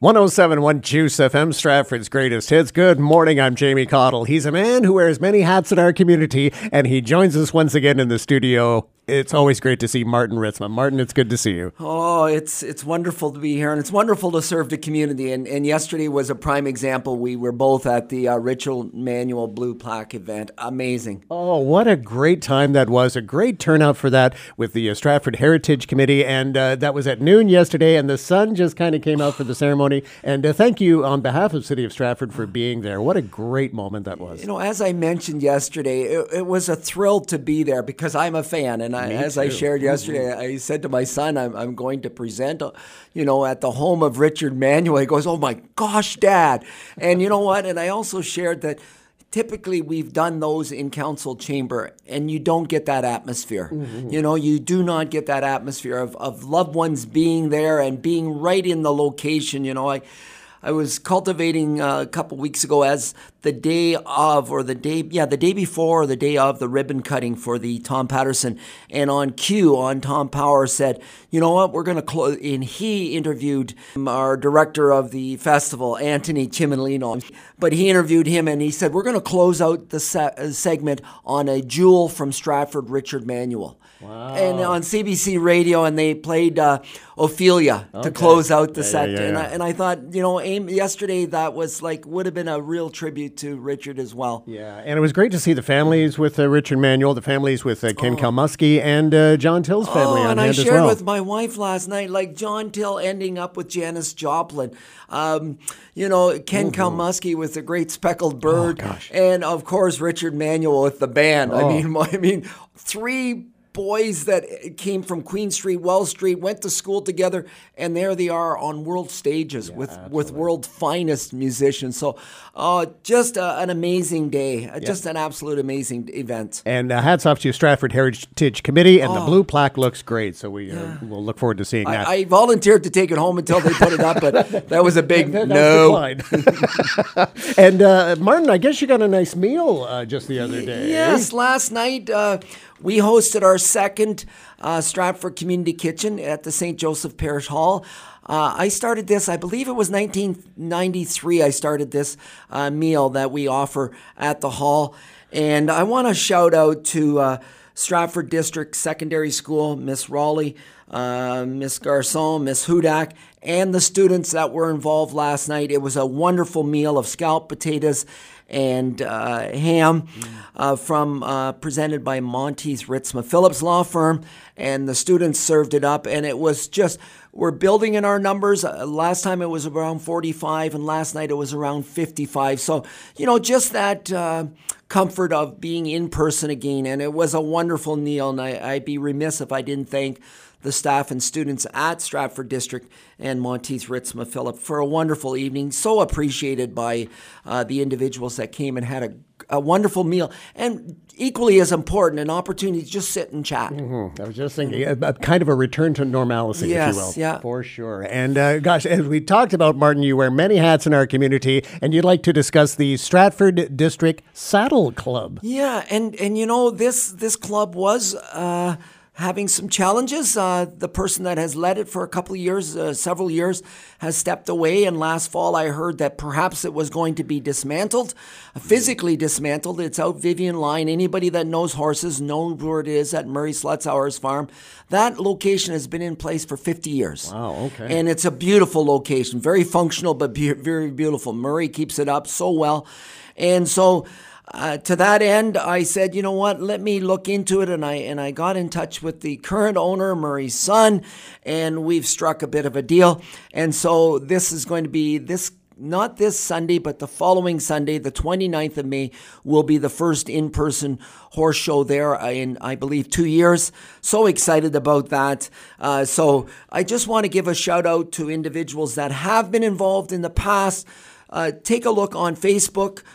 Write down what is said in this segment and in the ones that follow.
107.1 Juice FM, Stratford's greatest hits. Good morning, I'm Jamie Cottle. He's a man who wears many hats in our community, and he joins us once again in the studio. It's always great to see Martin Ritzma. Martin, it's good to see you. Oh, it's wonderful to be here, and it's wonderful to serve the community. And yesterday was a prime example. We were both at the Richard Manuel Blue Plaque event. Amazing. Oh, what a great time that was. A great turnout for that with the Stratford Heritage Committee. And that was at noon yesterday, and the sun just kind of came out for the ceremony. And thank you on behalf of City of Stratford for being there. What a great moment that was. You know, as I mentioned yesterday, it was a thrill to be there because I'm a fan. And as I shared yesterday, I said to my son, I'm going to present, at the home of Richard Manuel. He goes, "Oh my gosh, Dad." And you know what? And I also shared that typically we've done those in council chamber and you don't get that atmosphere. Mm-hmm. You do not get that atmosphere of loved ones being there and being right in the location. I was cultivating a couple weeks ago as the day before or the day of the ribbon cutting for the Tom Patterson. And on Tom Power said, "You know what, we're going to close." And he interviewed our director of the festival, Anthony Chiminlino. But he interviewed him and he said, "We're going to close out the segment on a jewel from Stratford, Richard Manuel." Wow. And on CBC Radio, and they played Ophelia to close out the set. Yeah. And I thought, yesterday that was would have been a real tribute to Richard as well. Yeah, and it was great to see the families with Richard Manuel, the families with Ken Kalmusky and John Till's family on hand as well. And I shared with my wife last night, John Till ending up with Janis Joplin. Ken Kalmusky with the Great Speckled Bird. Oh, gosh. And, of course, Richard Manuel with the band. Oh. I mean, three boys that came from Queen Street, Wells Street, went to school together, and there they are on world stages with world finest musicians. So just an amazing day, just an absolute amazing event. And hats off to Stratford Heritage Committee, and the blue plaque looks great, so we'll look forward to seeing that. I volunteered to take it home until they put it up, but that was a big no. And Martin, I guess you got a nice meal just the other day. Yes, last night we hosted our second Stratford Community Kitchen at the St. Joseph Parish Hall. I started this, I believe it was 1993, I started this meal that we offer at the hall. And I want to shout out to Stratford District Secondary School, Miss Raleigh, Miss Garçon, Miss Hudak, and the students that were involved last night. It was a wonderful meal of scalloped potatoes and ham presented by Monty's Ritzma Phillips Law Firm, and the students served it up, and it was just, we're building in our numbers. Last time it was around 45, and last night it was around 55. So, just that comfort of being in person again, and it was a wonderful meal, and I'd be remiss if I didn't thank the staff and students at Stratford District and Monteith Ritzma Phillip for a wonderful evening. So appreciated by the individuals that came and had a wonderful meal. And equally as important, an opportunity to just sit and chat. Mm-hmm. I was just thinking, a kind of a return to normalcy, if you will. Yeah. For sure. And gosh, as we talked about, Martin, you wear many hats in our community, and you'd like to discuss the Stratford District Saddle Club. Yeah, and this club was having some challenges. The person that has led it for a couple of years, several years, has stepped away. And last fall, I heard that perhaps it was going to be dismantled, physically dismantled. It's out Vivian Line. Anybody that knows horses knows where it is at Murray Slutzauer's farm. That location has been in place for 50 years. Wow, okay. And it's a beautiful location, very functional, but very beautiful. Murray keeps it up so well. And so to that end, I said, you know what, let me look into it. And I got in touch with the current owner, Murray's son, and we've struck a bit of a deal. And so this is going to be not this Sunday, but the following Sunday, the 29th of May, will be the first in-person horse show there in, I believe, 2 years. So excited about that. So I just want to give a shout out to individuals that have been involved in the past. Take a look on Facebook,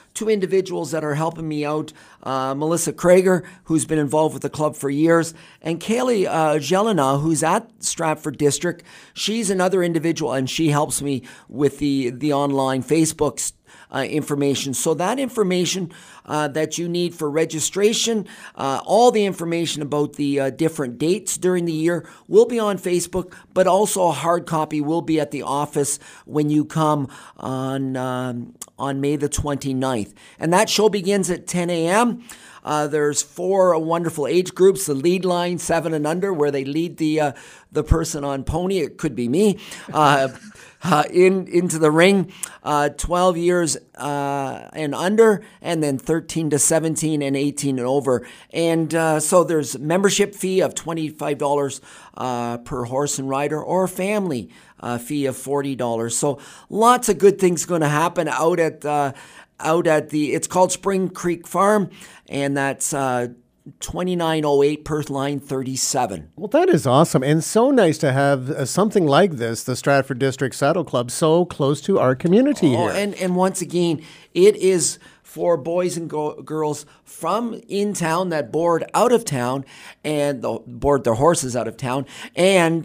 two individuals that are helping me out, Melissa Krager, who's been involved with the club for years, and Kaylee Jelena, who's at Stratford District. She's another individual, and she helps me with the online Facebook information. So that information that you need for registration, all the information about the different dates during the year will be on Facebook, but also a hard copy will be at the office when you come on May the 29th. And that show begins at 10 a.m. There's 4 wonderful age groups, the lead line, 7 and under, where they lead the person on pony. It could be me. Into the ring, 12 years and under, and then 13 to 17 and 18 and over. And so there's membership fee of $25 per horse and rider, or a family fee of $40. So lots of good things going to happen out at the, it's called Spring Creek Farm, and that's 2908 Perth line 37. Well, that is awesome, and so nice to have something like this, the Stratford District Saddle Club, so close to our community here. And once again, it is for boys and girls from in town that board out of town and board their horses out of town, and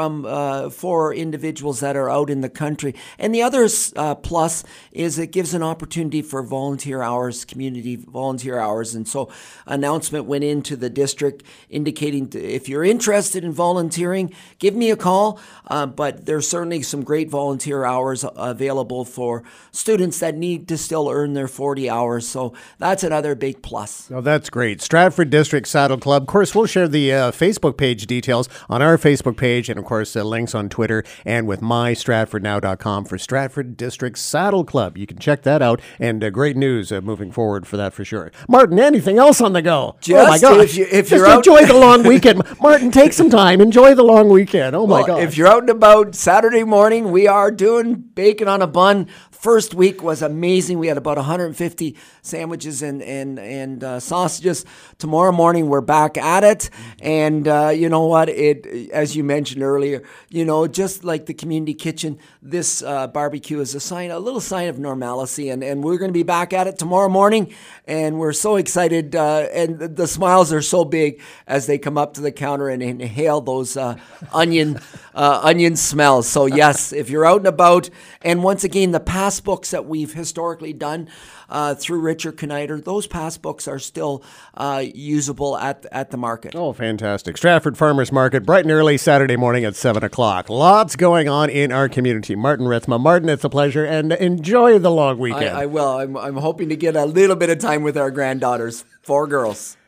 for individuals that are out in the country. And the other plus is it gives an opportunity for volunteer hours, community volunteer hours. And so announcement went into the district indicating if you're interested in volunteering, give me a call. But there's certainly some great volunteer hours available for students that need to still earn their 40 hours. So that's another big plus. Oh, that's great. Stratford District Saddle Club. Of course, we'll share the Facebook page details on our Facebook page, and of course, links on Twitter and with mystratfordnow.com for Stratford District Saddle Club. You can check that out, and great news moving forward for that for sure. Martin, anything else on the go? Just, oh my gosh. If you're out, enjoy the long weekend. Martin, take some time. Enjoy the long weekend. Oh my gosh. If you're out and about Saturday morning, we are doing bacon on a bun. First week was amazing. We had about 150 sandwiches and sausages. Tomorrow morning, we're back at it. And you know what? As you mentioned earlier, just like the community kitchen, this barbecue is a little sign of normalcy. And we're going to be back at it tomorrow morning. And we're so excited. And the smiles are so big as they come up to the counter and inhale those onion smells. So yes, if you're out and about, and once again, the past books that we've historically done through Richard Knider, those past books are still usable at the market. Oh, fantastic. Stratford Farmers Market, bright and early Saturday morning at 7 o'clock. Lots going on in our community. Martin Rithma. Martin, it's a pleasure, and enjoy the long weekend. I will. I'm hoping to get a little bit of time with our granddaughters, 4 girls.